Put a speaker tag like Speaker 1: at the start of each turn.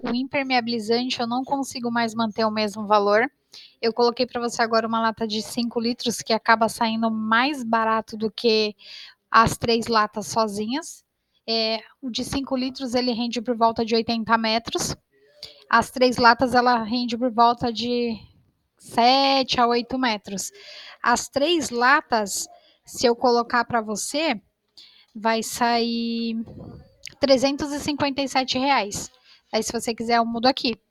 Speaker 1: o impermeabilizante eu não consigo mais manter o mesmo valor. Eu coloquei para você agora uma lata de 5 litros, que acaba saindo mais barato do que as 3 latas sozinhas. O de 5 litros ele rende por volta de 80 metros. As 3 latas ela rende por volta de 7 a 8 metros. As 3 latas, se eu colocar para você, vai sair R$ 357. Aí, se você quiser, eu mudo aqui.